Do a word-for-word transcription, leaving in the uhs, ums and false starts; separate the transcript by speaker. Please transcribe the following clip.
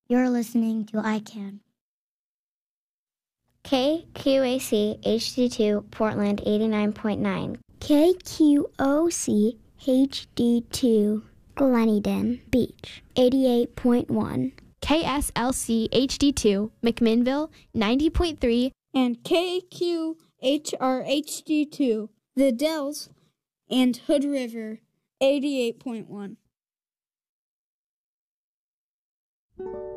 Speaker 1: You're listening to I CAN.
Speaker 2: K Q A C H D two Portland eighty-nine point nine.
Speaker 3: K Q O C H D two Gleneden Beach eighty-eight point one.
Speaker 4: K S L C H D two McMinnville ninety point three.
Speaker 5: And K Q H R H D two The Dells and Hood River eighty-eight point one.